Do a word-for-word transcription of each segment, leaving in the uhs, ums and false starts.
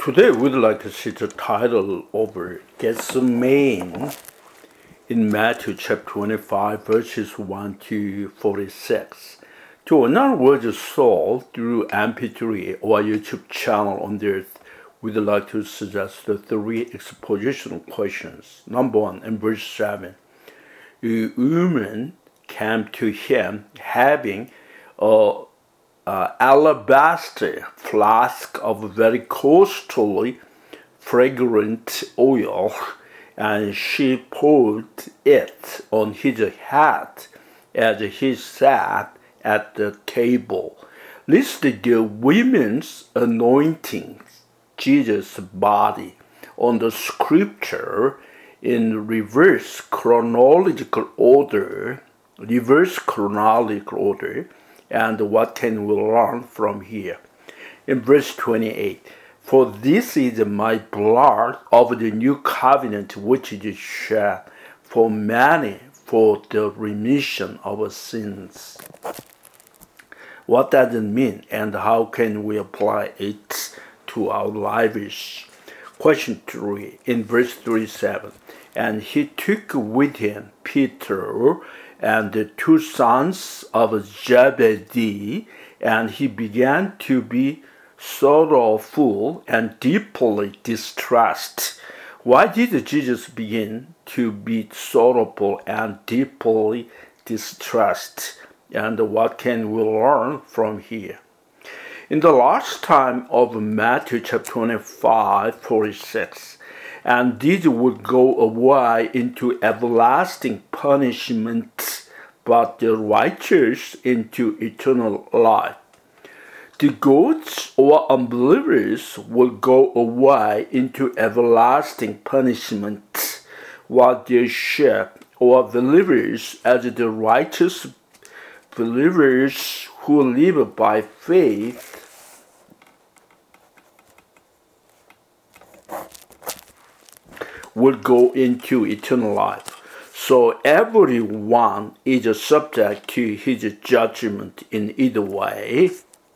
Today we'd like to see the title over Gethsemane in Matthew chapter twenty-five verses one to forty-six. To another word Saul through M P three or YouTube channel on this, we'd like to suggest the three expositional questions. Number one, in verse seven, a woman came to him having a Uh, alabaster flask of very costly, fragrant oil, and she poured it on his head as he sat at the table. Listed the women's anointing Jesus' body on the scripture in reverse chronological order, reverse chronological order, and what can we learn from here? In verse twenty-eight, for this is my blood of the new covenant which is shed for many for the remission of sins. What does it mean and how can we apply it to our lives? Question three, in verse thirty-seven, and he took with him Peter and the two sons of Zebedee, and he began to be sorrowful and deeply distressed. Why did Jesus begin to be sorrowful and deeply distressed? And what can we learn from here? In the last time of Matthew chapter twenty-five, forty-six, and these would go away into everlasting punishment, but the righteous into eternal life. The goats or unbelievers will go away into everlasting punishment, while the sheep or believers, as the righteous believers who live by faith, will go into eternal life. So everyone is subject to his judgment in either way.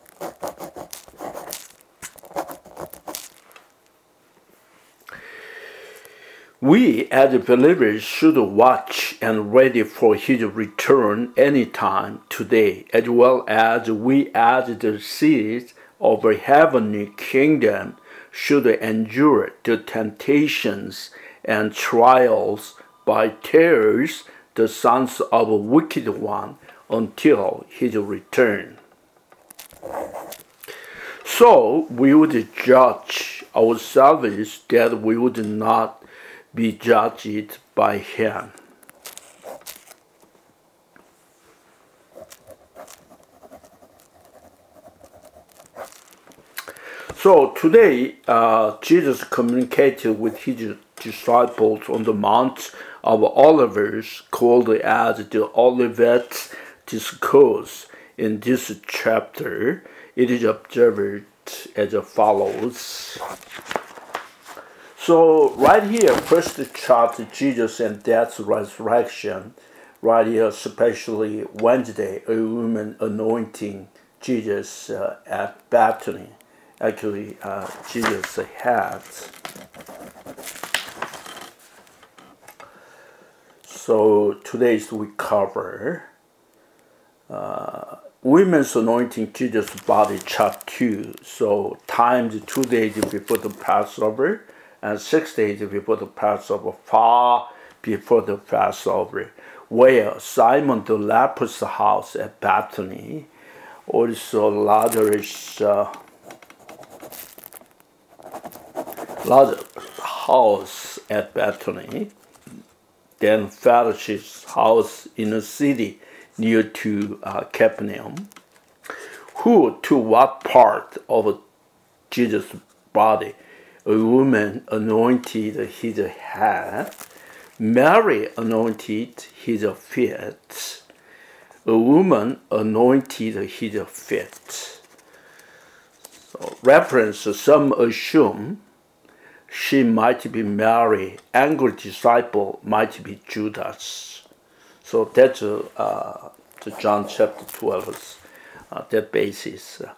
We as believers should watch and ready for his return anytime today, as well as we as the seeds of a heavenly kingdom should endure the temptations and trials by tears the sons of a wicked one until his return. So we would judge ourselves that we would not be judged by him. So today, uh, Jesus communicated with his disciples on the Mount of Olives, called as the Olivet Discourse. In this chapter, it is observed as follows. So right here, first chart, Jesus and death, resurrection. Right here, especially Wednesday, a woman anointing Jesus uh, at Bethany. Actually, uh, Jesus had. So today's we cover uh, women's anointing Jesus' body, chapter two. So times two days before the Passover and six days before the Passover, far before the Passover, where Simon the leper's house at Bethany, also Lazarus' uh, Lazarus' house at Bethany, then Pharisee's house in a city near to uh, Capernaum. Who to what part of Jesus' body a woman anointed his head, Mary anointed his feet, a woman anointed his feet. So reference, some assume she might be Mary, angry disciple might be Judas. So that's uh, the John chapter twelve, uh, that basis.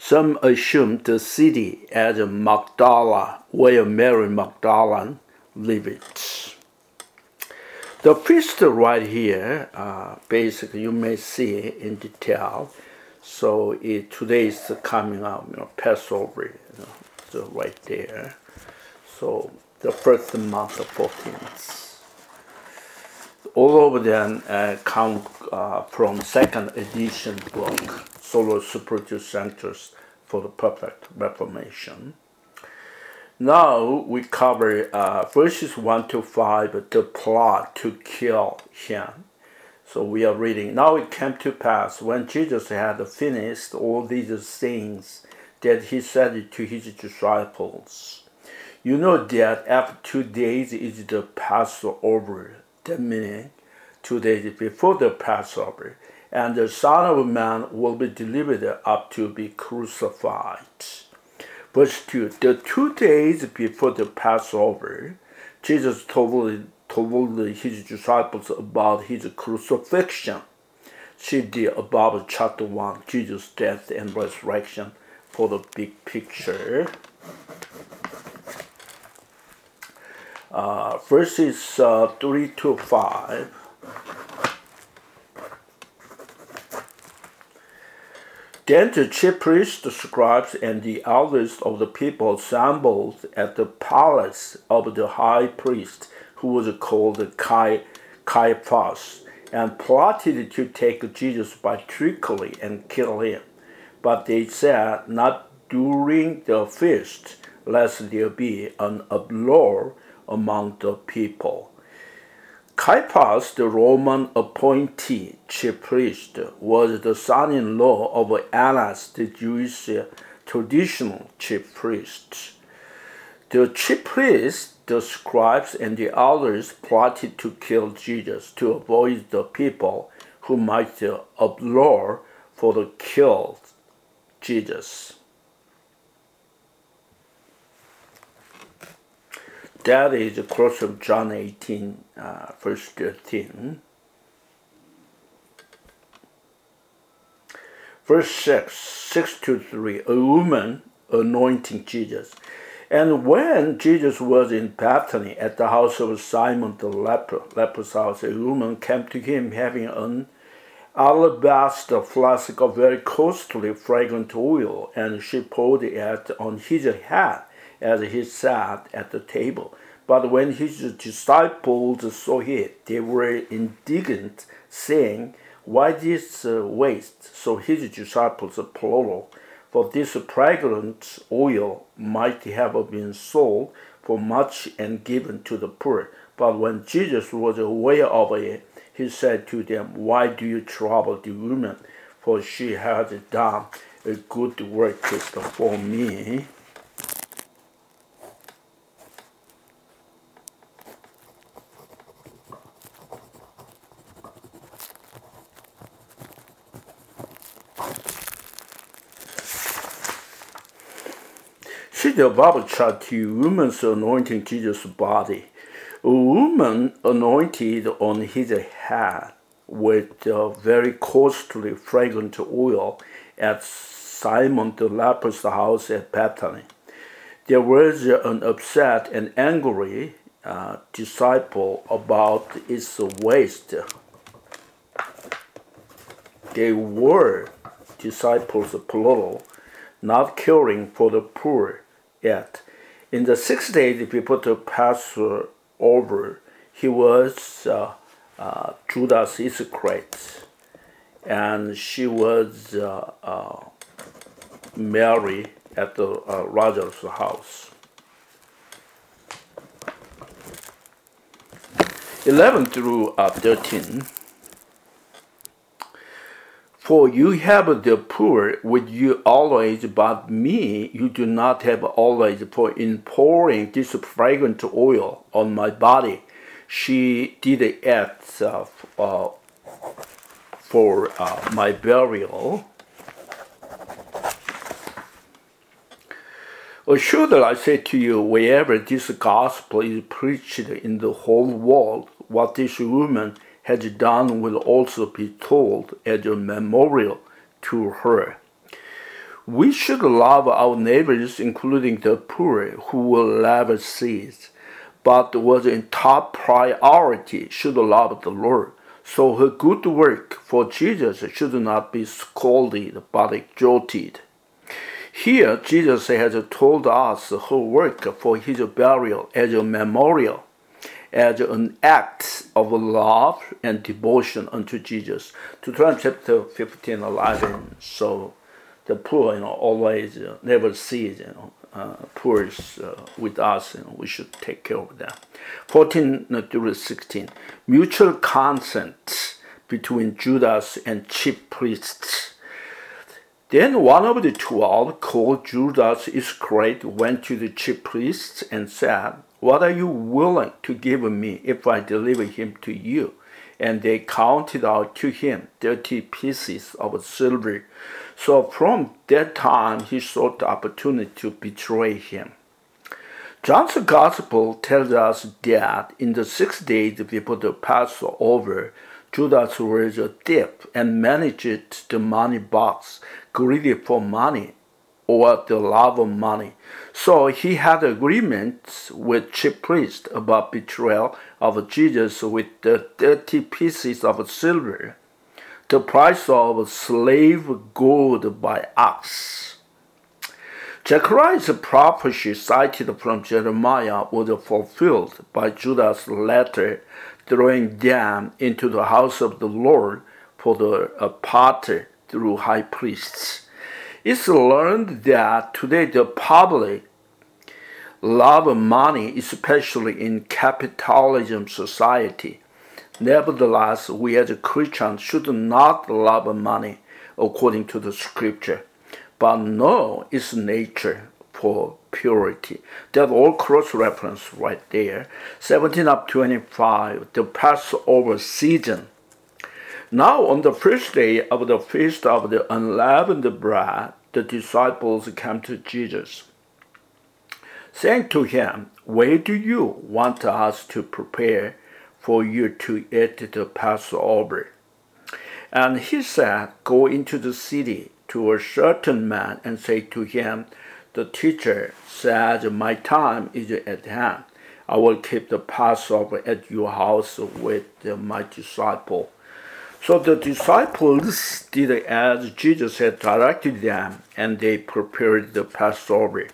Some assume the city as Magdala, where Mary Magdalene lived. The feast right here, uh, basically you may see in detail. So it, today is coming up, you know, Passover, you know, so right there. So the first month, the fourteenth. All over them uh, come uh, from second edition book, Sola Spiritus Sanctus for the Perfect Reformation. Now we cover uh, verses one to five, the plot to kill him. So we are reading, now it came to pass, when Jesus had finished all these things, that he said to his disciples, you know that after two days is the Passover, that meaning two days before the Passover, and the Son of Man will be delivered up to be crucified. Verse two, the two days before the Passover, Jesus told, told his disciples about his crucifixion. See the above chapter one, Jesus' death and resurrection for the big picture. Uh, verses uh, three to five. Then the chief priests, the scribes, and the elders of the people assembled at the palace of the high priest, who was called Caiaphas, and plotted to take Jesus by trickery and kill him. But they said, not during the feast, lest there be an uproar among the people. Caiaphas, the Roman appointee chief priest, was the son-in-law of Annas, the Jewish traditional chief priest. The chief priests, the scribes, and the elders plotted to kill Jesus to avoid the people who might uproar for the kill Jesus. That is the cross of John eighteen, uh, verse thirteen. Verse six, six to three, a woman anointing Jesus. And when Jesus was in Bethany at the house of Simon the leper, leper's house, a woman came to him having an alabaster flask of very costly fragrant oil, and she poured it on his head as he sat at the table. But when his disciples saw it, they were indignant, saying, why this uh, waste? So his disciples, plural, for this fragrant oil might have been sold for much and given to the poor. But when Jesus was aware of it, he said to them, why do you trouble the woman? For she has done a good work for me. See the Bible chart to woman's anointing Jesus' body. A woman anointed on his head with a very costly fragrant oil at Simon the leper's house at Bethany. There was an upset and angry uh, disciple about its waste. They were disciples, plural, not caring for the poor. Yet, in the six days before the Passover, he was uh, uh, Judas Iscariot, and she was uh, uh, Mary at the uh, Lazarus' house. eleven through uh, thirteen. For you have the poor with you always, but me you do not have always. For in pouring this fragrant oil on my body, she did it uh, uh, for uh, my burial. Assuredly, I say to you, wherever this gospel is preached in the whole world, what this woman has done will also be told as a memorial to her. We should love our neighbors, including the poor, who will never cease. But was in top priority should love the Lord. So her good work for Jesus should not be scolded but exalted. Here, Jesus has told us her work for his burial as a memorial, as an act of love and devotion unto Jesus. Deuteronomy chapter fifteen, eleven. So the poor, you know, always uh, never sees, you know, uh, poor is uh, with us, you know, we should take care of them. fourteen through sixteen. Mutual consent between Judas and chief priests. Then one of the twelve, called Judas Iscariot, went to the chief priests and said, "What are you willing to give me if I deliver him to you?" And they counted out to him thirty pieces of silver. So from that time he sought the opportunity to betray him. John's Gospel tells us that in the six days before the Passover, Judas was a thief and managed the money box, greedy for money or the love of money. So he had agreements with chief priests about betrayal of Jesus with the thirty pieces of silver, the price of slave gold by ox. Zechariah's prophecy cited from Jeremiah was fulfilled by Judas' letter throwing them into the house of the Lord for the uh, potter through high priests. It's learned that today the public love money, especially in capitalism society. Nevertheless, we as Christians should not love money according to the scripture, but know its nature for purity. That all cross-reference right there. seventeen up twenty-five, the Passover season. Now on the first day of the feast of the unleavened bread, the disciples came to Jesus, saying to him, "Where do you want us to prepare for you to eat the Passover?" And he said, "Go into the city to a certain man and say to him, 'The teacher says, my time is at hand. I will keep the Passover at your house with my disciple.'" So the disciples did as Jesus had directed them, and they prepared the Passover.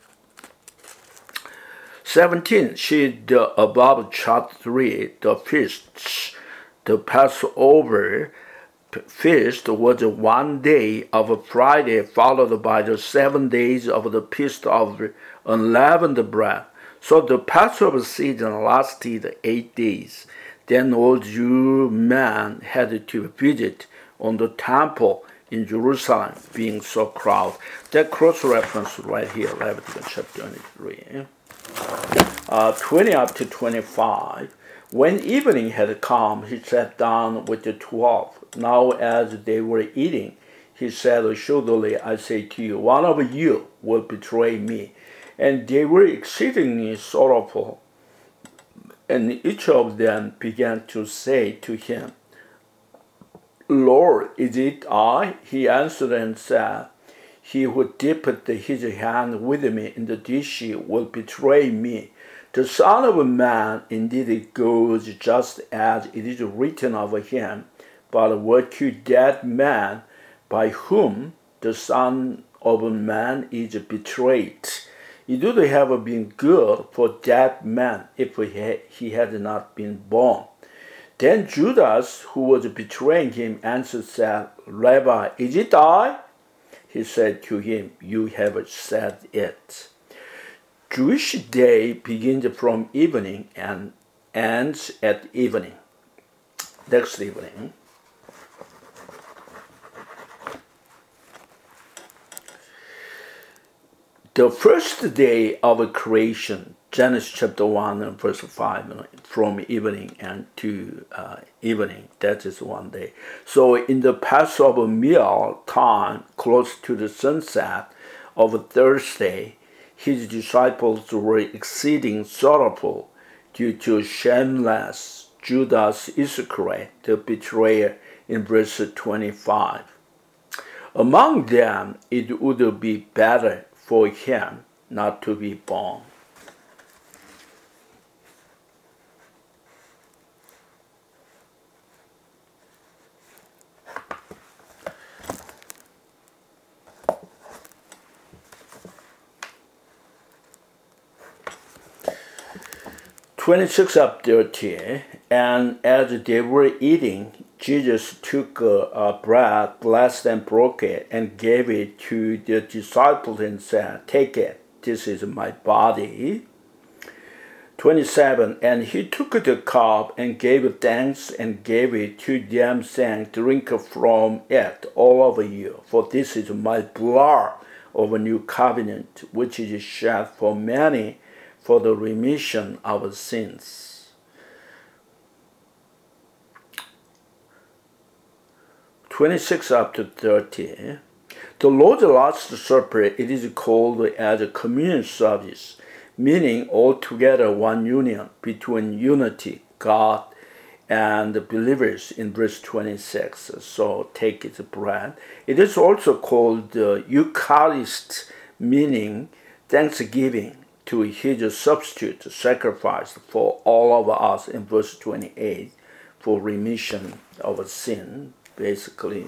seventeen. See the above chart three, the feasts. The Passover feast was one day of a Friday, followed by the seven days of the feast of unleavened bread. So the Passover season lasted eight days. Then all Jew men had to visit on the temple in Jerusalem, being so crowded. That cross-reference right here, Leviticus chapter twenty-three. Uh, twenty up to twenty-five. When evening had come, he sat down with the twelve. Now as they were eating, he said, "Surely I say to you, one of you will betray me." And they were exceedingly sorrowful. And each of them began to say to him, "Lord, is it I?" He answered and said, "He who dipped his hand with me in the dish will betray me. The Son of Man indeed goes just as it is written of him, but woe to that man by whom the Son of Man is betrayed. It would have been good for that man if he had not been born." Then Judas, who was betraying him, answered, said, "Rabbi, is it I?" He said to him, "You have said it." Jewish day begins from evening and ends at evening. Next evening. The first day of creation, Genesis chapter one and verse five, from evening and to uh, evening, that is one day. So in the Passover meal time, close to the sunset of Thursday, his disciples were exceeding sorrowful due to shameless Judas Iscariot, the betrayer, in verse twenty-five. Among them, it would be better for him not to be born. twenty-six of thirty, and as they were eating, Jesus took a, a bread, blessed and broke it, and gave it to the disciples and said, "Take it, this is my body." twenty-seven, and he took the cup and gave thanks and gave it to them, saying, "Drink from it, all of you, for this is my blood of a new covenant, which is shed for many for the remission of sins." twenty-six up to thirty. The Lord's Last Supper, it is called as a communion service, meaning altogether one union between unity, God and the believers in verse twenty-six. So take its bread. It is also called the Eucharist, meaning thanksgiving to his substitute sacrifice for all of us in verse twenty-eight for remission of sin, basically.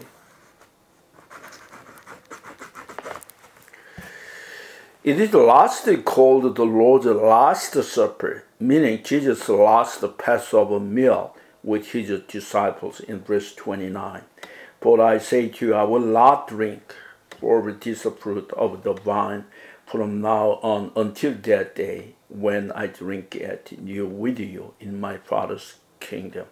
It is lastly called the Lord's Last Supper, meaning Jesus' last Passover meal with his disciples in verse twenty-nine. "For I say to you, I will not drink or this fruit of the vine from now on until that day when I drink it new with you in my Father's kingdom."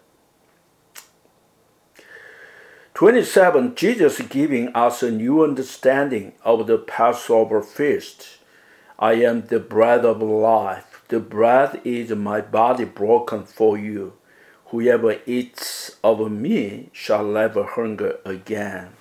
twenty-seven. Jesus giving us a new understanding of the Passover feast. "I am the bread of life. The bread is my body broken for you. Whoever eats of me shall never hunger again."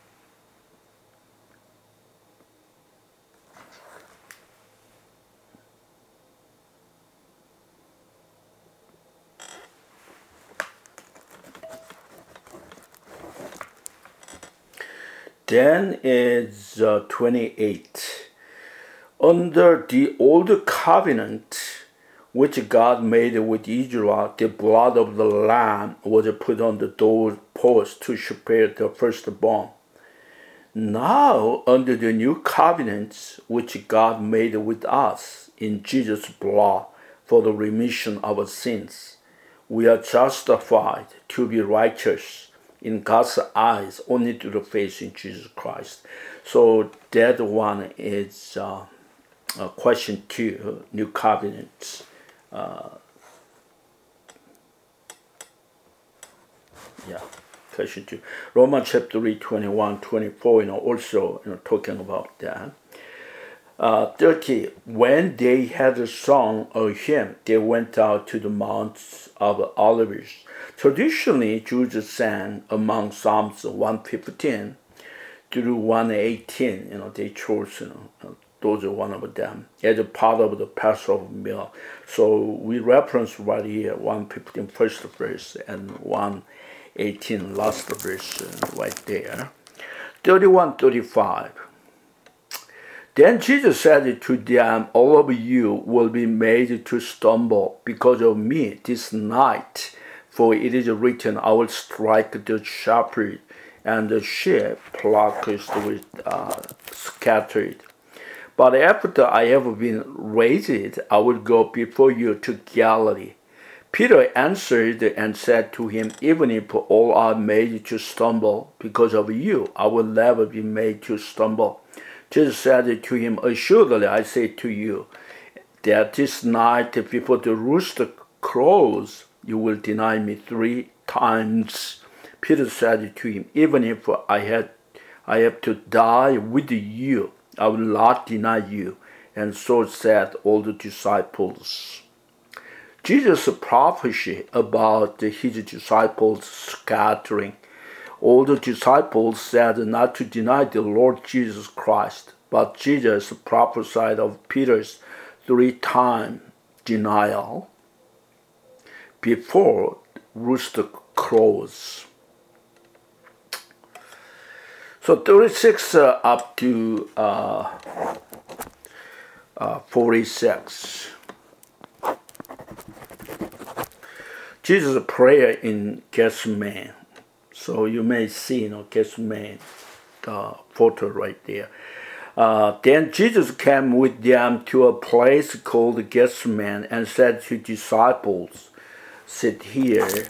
Then is uh, twenty-eight. Under the old covenant, which God made with Israel, the blood of the lamb was put on the doorpost to spare the firstborn. Now, under the new covenant, which God made with us in Jesus' blood for the remission of sins, we are justified to be righteous in God's eyes only through the faith in Jesus Christ. So that one is uh, uh, question two, new covenant. Uh, yeah, question two. Romans chapter three, twenty-one, twenty-four, you know, also you know, talking about that. Uh, thirty. When they had sung a hymn, they went out to the Mount of Olives. Traditionally, Jews sang among Psalms one fifteen through one eighteen. You know, they chose, you know, those are one of them as a part of the Passover meal. So we reference right here one fifteen first verse and one eighteen last verse right there. thirty-one, thirty-five. Then Jesus said to them, "All of you will be made to stumble because of me this night. For it is written, I will strike the shepherd, and the sheep flock with uh, scattered. But after I have been raised, I will go before you to Galilee." Peter answered and said to him, "Even if all are made to stumble because of you, I will never be made to stumble." Jesus said to him, "Assuredly I say to you, that this night before the rooster crows, you will deny me three times." Peter said to him, "Even if I had, I have to die with you, I will not deny you." And so said all the disciples. Jesus' prophecy about his disciples scattering. All the disciples said not to deny the Lord Jesus Christ, but Jesus prophesied of Peter's three-time denial before rooster crows. So thirty-six uh, up to uh, uh, forty-six. Jesus' prayer in Gethsemane. So you may see, you know, Gethsemane, the photo right there. Uh, then Jesus came with them to a place called Gethsemane and said to disciples, "Sit here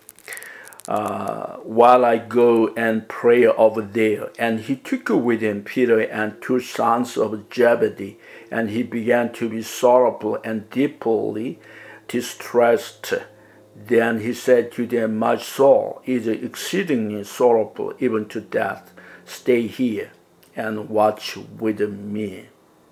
uh, while I go and pray over there." And he took with him Peter and two sons of Zebedee, and he began to be sorrowful and deeply distressed. Then he said to them, "My soul is exceedingly sorrowful, even to death. Stay here and watch with me."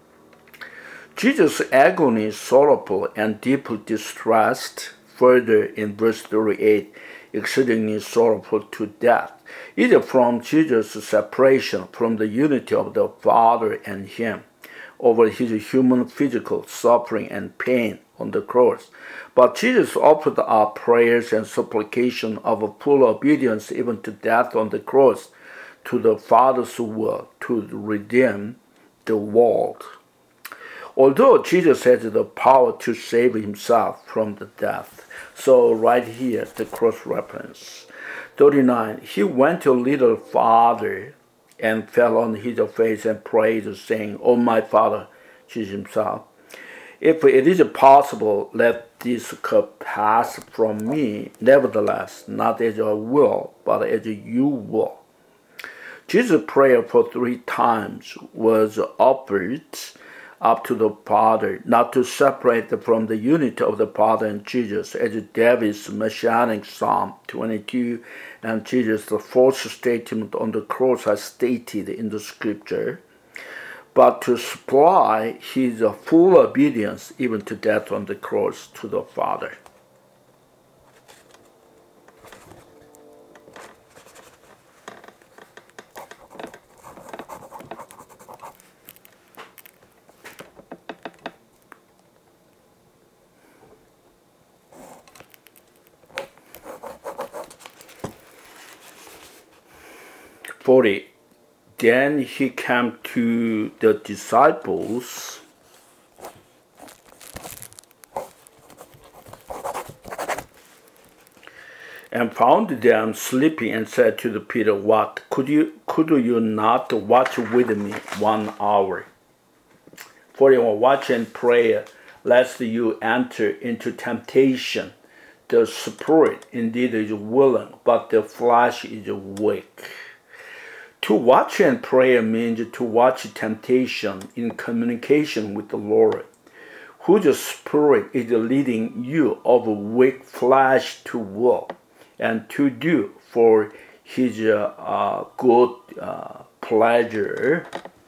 Jesus' agony, sorrowful and deeply distressed, further in verse thirty-eight, exceedingly sorrowful to death, either from Jesus' separation from the unity of the Father and him, over his human physical suffering and pain on the cross. But Jesus offered up prayers and supplication of full obedience even to death on the cross, to the Father's will, to redeem the world. Although Jesus has the power to save himself from the death. So right here, the cross reference. thirty-nine, he went a little farther and fell on his face and prayed, saying, "O my Father," Jesus himself, "if it is possible, let this cup pass from me. Nevertheless, not as I will, but as you will." Jesus' prayer for three times was offered up to the Father, not to separate from the unity of the Father and Jesus, as David's Messianic Psalm twenty-two and Jesus' the fourth statement on the cross has stated in the Scripture, but to supply his full obedience even to death on the cross to the Father. forty. Then he came to the disciples and found them sleeping, and said to the Peter, "What? Could you could you not watch with me one hour?" forty-one. Watch and pray, lest you enter into temptation. The spirit indeed is willing, but the flesh is weak. To watch and pray means to watch temptation in communication with the Lord, whose spirit is leading you of weak flesh to will, and to do for his uh, uh, good uh, pleasure.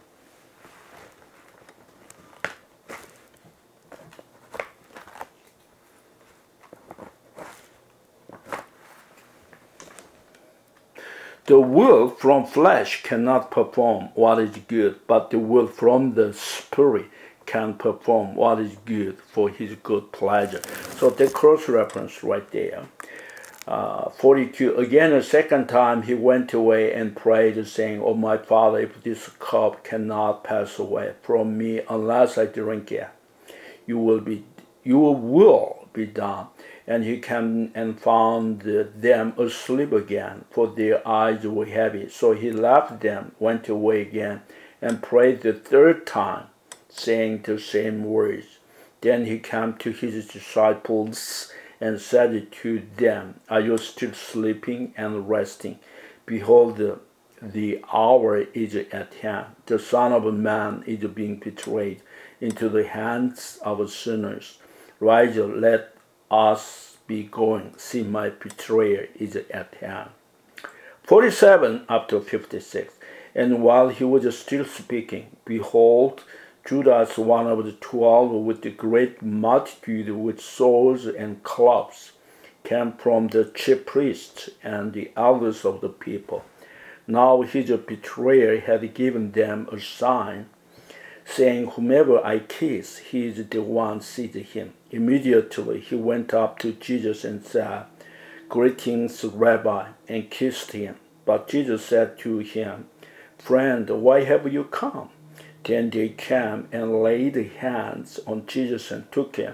The will from flesh cannot perform what is good, but the will from the Spirit can perform what is good for his good pleasure. So the cross reference right there. Uh, forty-two, again a second time he went away and prayed, saying, "O my Father, if this cup cannot pass away from me unless I drink it, you will be, you will be done." And he came and found them asleep again, for their eyes were heavy. So he left them, went away again, and prayed the third time, saying the same words. Then he came to his disciples and said to them, "Are you still sleeping and resting? Behold, the, the hour is at hand. The Son of Man is being betrayed into the hands of sinners. Rise, let us be going. See, my betrayer is at hand." forty-seven up to fifty-six. And while he was still speaking, behold, Judas, one of the twelve, with the great multitude with swords and clubs, came from the chief priests and the elders of the people. Now his betrayer had given them a sign, saying, "Whomever I kiss, he is the one, seize him." Immediately he went up to Jesus and said, "Greetings, Rabbi," and kissed him. But Jesus said to him, Friend, why have you come? Then they came and laid hands on Jesus and took him.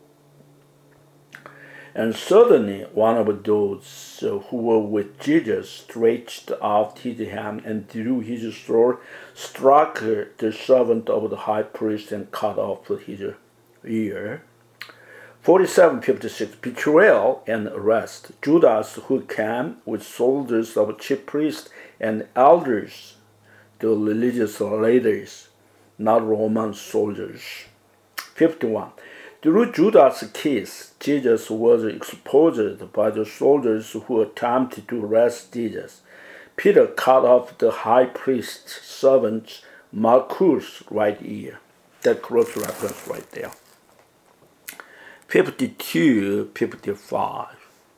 And suddenly one of those who were with Jesus stretched out his hand and drew his sword, struck the servant of the high priest, and cut off his ear. forty-seven fifty-six Betrayal and arrest. Judas, who came with soldiers of chief priests and elders, the religious leaders, not Roman soldiers. fifty-one Through Judas' kiss, Jesus was exposed by the soldiers who attempted to arrest Jesus. Peter cut off the high priest's servant Malchus' right ear. That cross reference right there. fifty-two fifty-five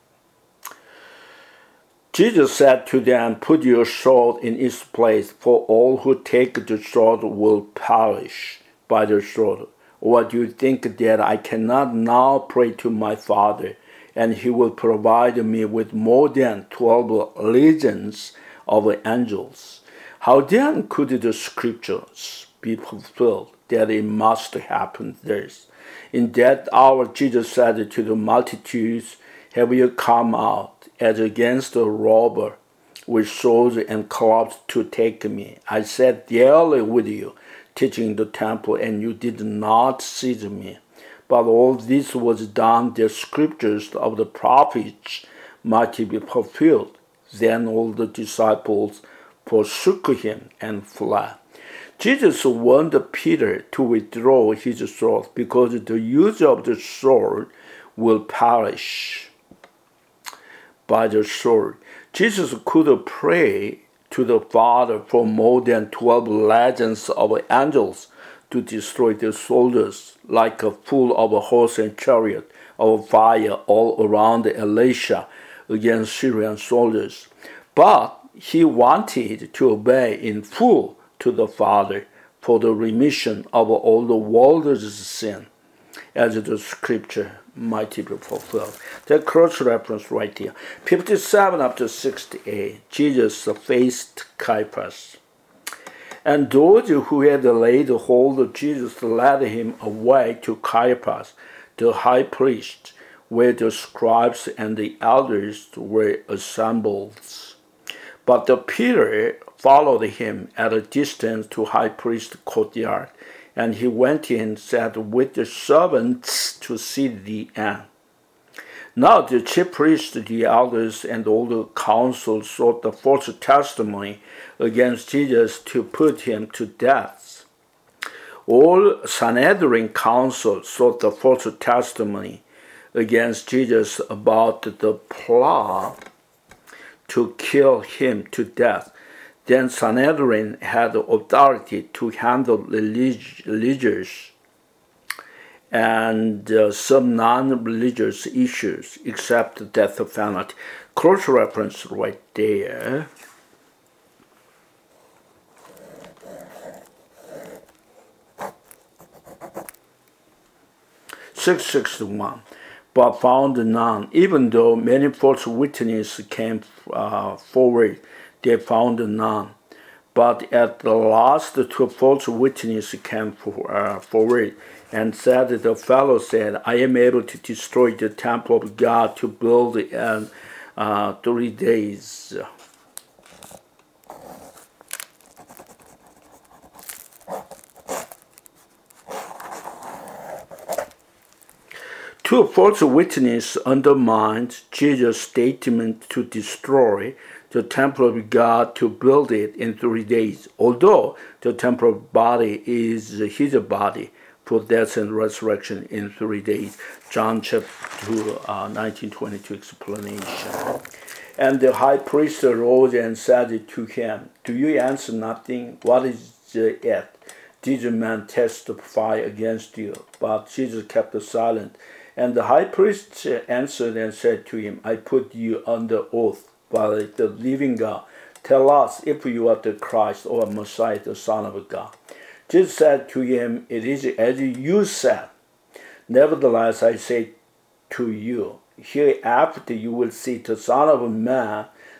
Jesus said to them, "Put your sword in its place, for all who take the sword will perish by the sword. Or do you think that I cannot now pray to my Father, and he will provide me with more than twelve legions of angels? How then could the scriptures be fulfilled, that it must happen thus?" In that hour Jesus said to the multitudes, "Have you come out as against a robber with swords and clubs to take me? I sat daily with you, teaching the temple, and you did not seize me. But all this was done, the scriptures of the prophets might be fulfilled." Then all the disciples forsook him and fled. Jesus warned Peter to withdraw his sword, because the use of the sword will perish by the sword. Jesus could pray to the Father for more than twelve legions of angels to destroy the soldiers, like a full of a horse and chariot of fire all around Elisha against Syrian soldiers. But he wanted to obey in full to the Father for the remission of all the world's sin, as the scripture might be fulfilled. That cross reference right here. fifty-seven up to sixty-eight, Jesus faced Caiaphas. And those who had laid hold of Jesus led him away to Caiaphas, the high priest, where the scribes and the elders were assembled. But the Peter followed him at a distance to high priest's courtyard, and he went in, sat with the servants to see the end. Now the chief priests, the elders, and all the council sought the false testimony against Jesus to put him to death. All Sanhedrin council sought the false testimony against Jesus about the plot to kill him to death. Then Sanhedrin had authority to handle religious and uh, some non-religious issues, except the death penalty. Cross reference right there. six sixty-one But found none. Even though many false witnesses came uh, forward, they found none. But at the last, two false witnesses came for, uh, forward and said, the fellow said, "I am able to destroy the temple of God to build it in uh, three days." Two false witnesses undermined Jesus' statement to destroy the temple of God to build it in three days, although the temple body is his body for death and resurrection in three days. John chapter two, uh, nineteen twenty-two explanation. And the high priest arose and said to him, "Do you answer nothing? What is it? These men testify against you." But Jesus kept silent. And the high priest answered and said to him, "I put you under oath by the living God. Tell us if you are the Christ or Messiah, the Son of God." Jesus said to him, "It is as you said. Nevertheless, I say to you, hereafter you will see the Son of Man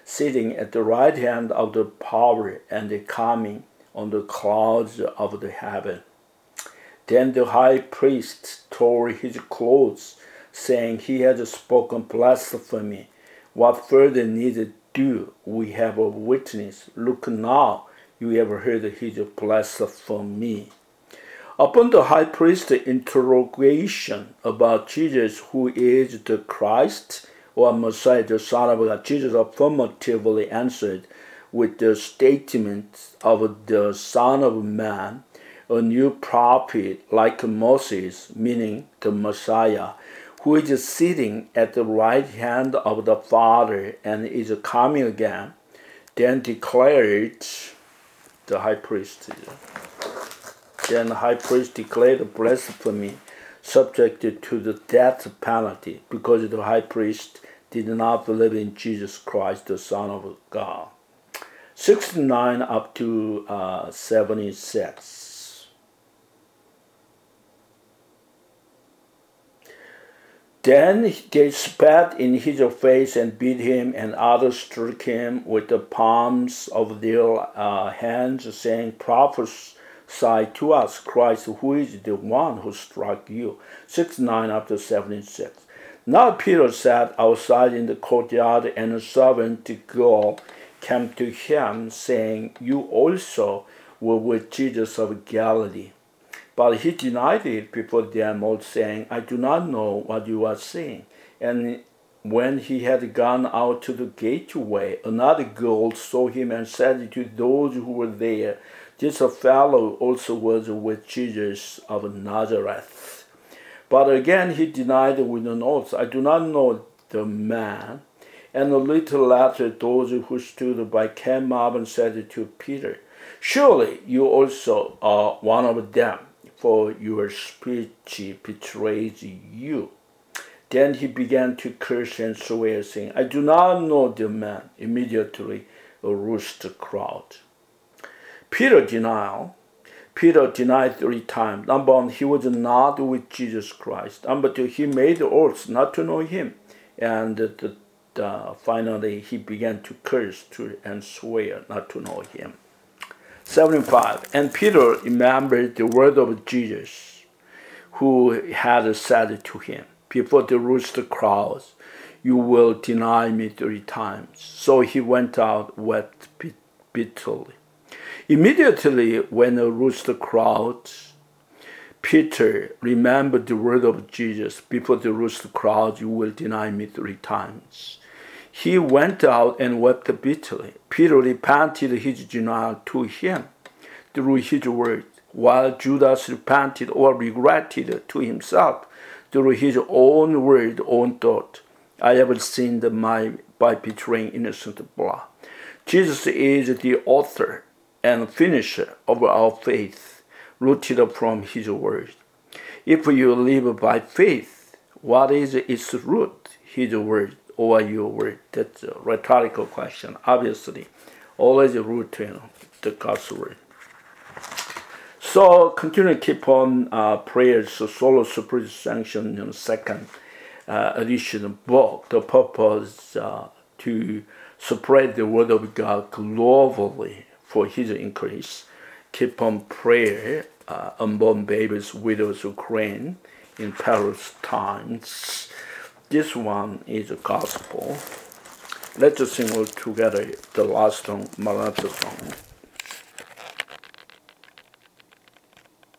sitting at the right hand of the power and coming on the clouds of the heaven. Then the high priest tore his clothes, saying, He has spoken blasphemy. What further need do we have a witness? Look now, you have heard his blasphemy. Upon the high priest's interrogation about Jesus, who is the Christ or Messiah, the Son of God, Jesus affirmatively answered with the statement of the Son of Man, a new prophet like Moses, meaning the Messiah, who is sitting at the right hand of the Father and is coming again, then declared the high priest. Then the high priest declared blasphemy, subjected to the death penalty, because the high priest did not believe in Jesus Christ, the Son of God. sixty-nine up to uh, seventy-six. Then they spat in his face and beat him, and others struck him with the palms of their uh, hands, saying, Prophesy to us, Christ, who is the one who struck you. sixty-nine up to seventy-six. Now Peter sat outside in the courtyard, and a servant girl came to him, saying, You also were with Jesus of Galilee. But he denied it before them all, saying, I do not know what you are saying. And when he had gone out to the gateway, another girl saw him and said to those who were there, This fellow also was with Jesus of Nazareth. But again he denied with an oath, I do not know the man. And a little later those who stood by came up and said to Peter, Surely you also are one of them, for your speech betrays you. Then he began to curse and swear, saying, I do not know the man. Immediately a rooster crowed. Peter denied. Peter denied three times. Number one, he was not with Jesus Christ. Number two, he made oaths not to know him. And the, the, finally, he began to curse to, and swear not to know him. seventy-five. And Peter remembered the word of Jesus, who had said to him, Before the rooster crows, you will deny me three times. So he went out, wept bitterly. Immediately when the rooster crowed, Peter remembered the word of Jesus, Before the rooster crows, you will deny me three times. He went out and wept bitterly. Peter repented his denial to him through his word, while Judas repented or regretted to himself through his own word, own thought. I have sinned my, by betraying innocent blood. Jesus is the author and finisher of our faith, rooted from his word. If you live by faith, what is its root? His word or your word? That's a rhetorical question. Obviously, always root in the God's word. So continue to keep on uh, prayers, so Sola Superior Sanction, you know, second uh, edition book. The purpose uh, to spread the word of God globally for his increase. Keep on prayer, uh, unborn babies, widows, Ukraine in perilous times. This one is a gospel. Let's sing all together the last song, Maranatha song.